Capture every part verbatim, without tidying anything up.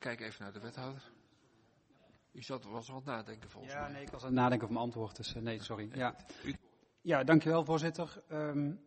kijk even naar de wethouder. U zat, was nog aan het nadenken volgens ja, mij. Nee, ik was aan het nadenken over mijn antwoord, dus uh, nee, sorry. Ja, ja dankjewel voorzitter. Um,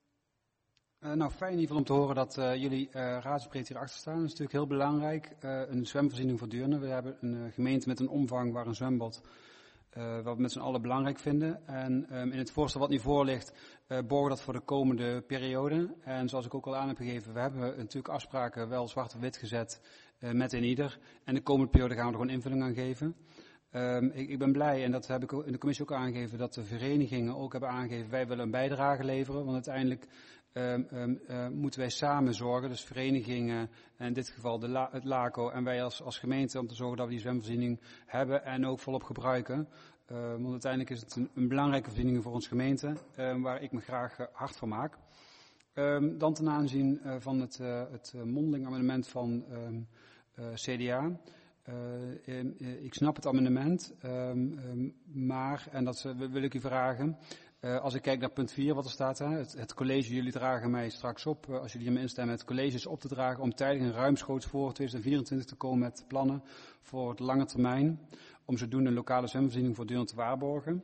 uh, nou, fijn in ieder geval om te horen dat uh, jullie uh, raadsbreed hierachter staan. Dat is natuurlijk heel belangrijk. Uh, een zwemvoorziening voor Deurne. We hebben een uh, gemeente met een omvang waar een zwembad... Uh, wat we met z'n allen belangrijk vinden. En um, in het voorstel wat nu voor ligt, uh, borgen dat voor de komende periode. En zoals ik ook al aan heb gegeven, we hebben natuurlijk afspraken wel zwart op wit gezet uh, met een ieder. En de komende periode gaan we er gewoon invulling aan geven. Um, ik, ik ben blij, en dat heb ik in de commissie ook aangegeven, dat de verenigingen ook hebben aangegeven, wij willen een bijdrage leveren. Want uiteindelijk um, um, uh, moeten wij samen zorgen, dus verenigingen, in dit geval de La, het LACO en wij als, als gemeente, om te zorgen dat we die zwemvoorziening hebben en ook volop gebruiken. Uh, want uiteindelijk is het een, een belangrijke voorziening voor ons gemeente, uh, waar ik me graag uh, hard voor maak. Um, dan ten aanzien uh, van het, uh, het uh, mondeling amendement van um, uh, C D A. Uh, uh, ik snap het amendement, um, um, maar, en dat uh, wil ik u vragen, uh, als ik kijk naar punt vier wat er staat, hè, het, het college, jullie dragen mij straks op, uh, als jullie hiermee instemmen, het college is op te dragen om tijdig en ruimschoots voor tweeduizend vierentwintig te komen met plannen voor het lange termijn, om zodoende een lokale zwemvoorziening voor Deurne te waarborgen.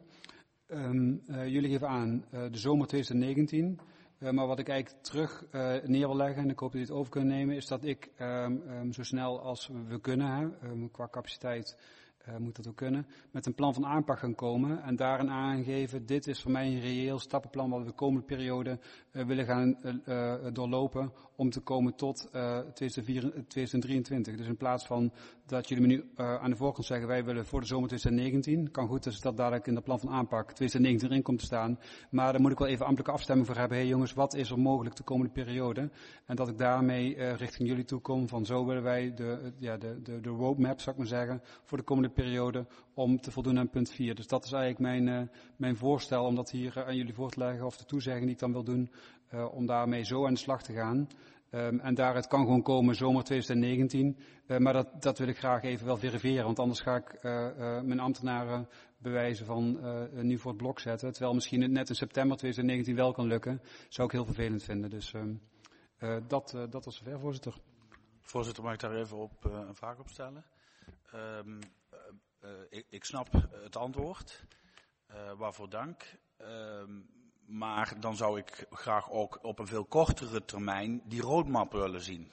Um, uh, jullie geven aan uh, de zomer tweeduizend negentien. Uh, maar wat ik eigenlijk terug uh, neer wil leggen, en ik hoop dat jullie het over kunnen nemen, is dat ik um, um, zo snel als we kunnen, hè, um, qua capaciteit uh, moet dat ook kunnen, met een plan van aanpak gaan komen en daarin aangeven, dit is voor mij een reëel stappenplan wat we de komende periode uh, willen gaan uh, uh, doorlopen om te komen tot uh, tweeduizend drieëntwintig. Dus in plaats van dat jullie me nu uh, aan de voorkant zeggen, wij willen voor de zomer tweeduizend negentien, kan goed dus dat dadelijk in dat plan van aanpak tweeduizend negentien erin komt te staan, maar daar moet ik wel even ambtelijke afstemming voor hebben. Hé hey jongens, wat is er mogelijk de komende periode? En dat ik daarmee uh, richting jullie toe kom van zo willen wij de, ja, de, de, de roadmap, zou ik maar zeggen, voor de komende periode om te voldoen aan punt vier. Dus dat is eigenlijk mijn, uh, mijn voorstel om dat hier uh, aan jullie voor te leggen, of de toezegging die ik dan wil doen, uh, om daarmee zo aan de slag te gaan. Um, en daaruit kan gewoon komen zomer tweeduizend negentien, uh, maar dat, dat wil ik graag even wel verifiëren, want anders ga ik uh, uh, mijn ambtenaren bewijzen van uh, nu voor het blok zetten, terwijl misschien net in september tweeduizend negentien wel kan lukken, zou ik heel vervelend vinden. Dus um, uh, dat, uh, dat was zover, voorzitter. Voorzitter, mag ik daar even op uh, een vraag op stellen? Um, uh, uh, ik, ik snap het antwoord, uh, waarvoor dank. Um, Maar dan zou ik graag ook op een veel kortere termijn die roadmap willen zien.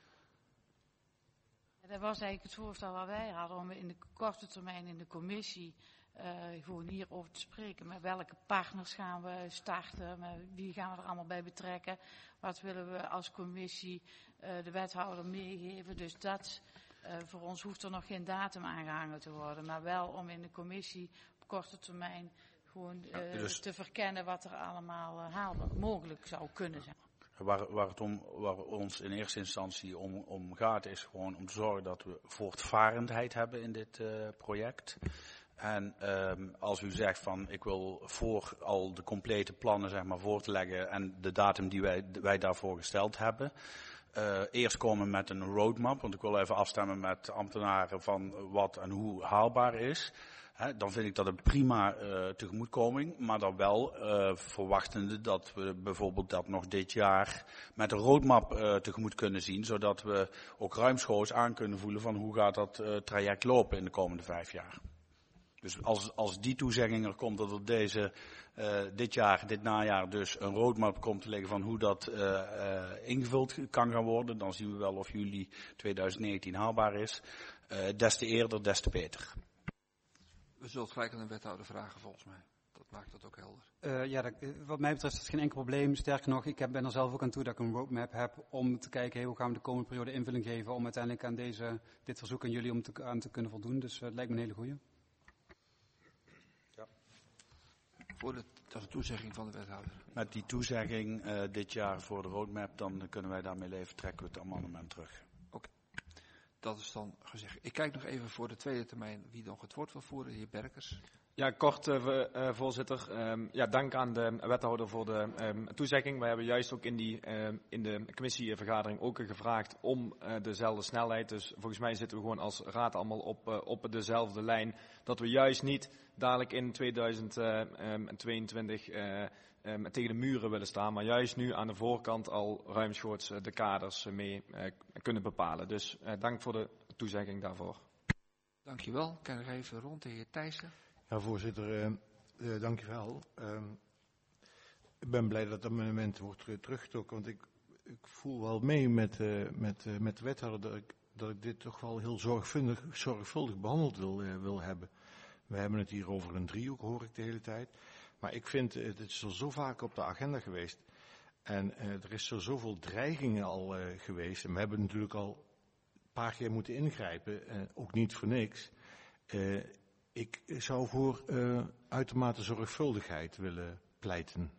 Dat was eigenlijk het voorstel wat wij hadden om in de korte termijn in de commissie uh, gewoon hierover te spreken. Met welke partners gaan we starten, met wie gaan we er allemaal bij betrekken. Wat willen we als commissie uh, de wethouder meegeven. Dus dat, uh, voor ons hoeft er nog geen datum aangehangen te worden. Maar wel om in de commissie op korte termijn gewoon uh, ja, dus te verkennen wat er allemaal uh, haalbaar mogelijk zou kunnen zijn. Waar, waar het om, waar ons in eerste instantie om, om gaat is gewoon om te zorgen dat we voortvarendheid hebben in dit uh, project. En um, als u zegt van ik wil voor al de complete plannen zeg maar voor te leggen en de datum die wij, wij daarvoor gesteld hebben. Uh, eerst komen met een roadmap, want ik wil even afstemmen met ambtenaren van wat en hoe haalbaar is. He, dan vind ik dat een prima uh, tegemoetkoming, maar dan wel uh, verwachtende dat we bijvoorbeeld dat nog dit jaar met een roadmap uh, tegemoet kunnen zien, zodat we ook ruimschoots aan kunnen voelen van hoe gaat dat uh, traject lopen in de komende vijf jaar. Dus als, als die toezegging er komt dat er deze, uh, dit jaar, dit najaar dus een roadmap komt te liggen van hoe dat uh, uh, ingevuld kan gaan worden, dan zien we wel of juli tweeduizend negentien haalbaar is. Uh, des te eerder, des te beter. We zullen het gelijk aan de wethouder vragen volgens mij. Dat maakt dat ook helder. Uh, ja, dat, wat mij betreft is het geen enkel probleem. Sterker nog, ik heb, ben er zelf ook aan toe dat ik een roadmap heb om te kijken hey, hoe gaan we de komende periode invulling geven om uiteindelijk aan deze, dit verzoek aan jullie om te, aan te kunnen voldoen. Dus uh, het lijkt me een hele goeie. Ja. Voor de, dat is de toezegging van de wethouder. Met die toezegging uh, dit jaar voor de roadmap, dan kunnen wij daarmee leven, trekken we het amendement terug. Dat is dan gezegd. Ik kijk nog even voor de tweede termijn wie nog het woord wil voeren. De heer Berkers. Ja, kort uh, uh, voorzitter. Um, ja, dank aan de wethouder voor de um, toezegging. Wij hebben juist ook in, die, uh, in de commissievergadering ook gevraagd om uh, dezelfde snelheid. Dus volgens mij zitten we gewoon als raad allemaal op, uh, op dezelfde lijn. Dat we juist niet dadelijk in tweeduizend tweeëntwintig uh, um, tegen de muren willen staan. Maar juist nu aan de voorkant al ruimschoots uh, de kaders uh, mee uh, kunnen bepalen. Dus uh, dank voor de toezegging daarvoor. Dankjewel. Ik kijk nog even rond de heer Thijssen. Ja, voorzitter, uh, uh, dank je wel. Uh, ik ben blij dat het amendement wordt uh, teruggetrokken, want ik, ik voel wel mee met, uh, met, uh, met de wethouder dat ik, dat ik dit toch wel heel zorgvuldig, zorgvuldig behandeld wil, uh, wil hebben. We hebben het hier over een driehoek, hoor ik de hele tijd. Maar ik vind, uh, het is al zo vaak op de agenda geweest. En uh, er is zo zoveel dreigingen al uh, geweest. En we hebben natuurlijk al een paar keer moeten ingrijpen, uh, ook niet voor niks. Uh, Ik zou voor uh, uitermate zorgvuldigheid willen pleiten.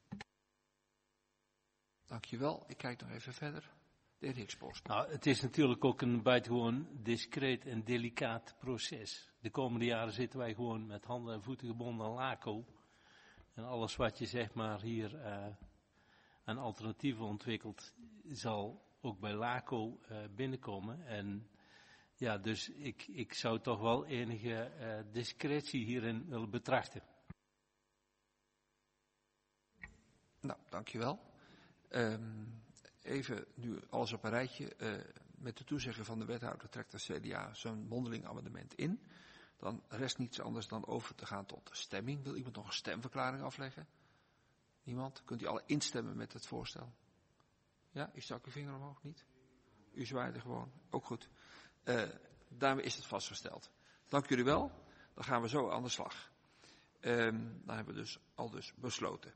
Dankjewel. Ik kijk nog even verder. De heer Hiksborst. Nou, het is natuurlijk ook een buitengewoon discreet en delicaat proces. De komende jaren zitten wij gewoon met handen en voeten gebonden aan LACO. En alles wat je zeg maar hier uh, aan alternatieven ontwikkelt, zal ook bij LACO uh, binnenkomen. En ja, dus ik, ik zou toch wel enige uh, discretie hierin willen betrachten. Nou, dankjewel. Um, even nu alles op een rijtje. Uh, met de toezegging van de wethouder trekt de C D A zo'n mondeling amendement in. Dan rest niets anders dan over te gaan tot de stemming. Wil iemand nog een stemverklaring afleggen? Niemand? Kunt u alle instemmen met het voorstel? Ja, u stak uw vinger omhoog, niet? U zwaaide gewoon. Ook goed. Uh, daarmee is het vastgesteld. Dank jullie wel. Dan gaan we zo aan de slag. Um, dan hebben we dus al dus besloten.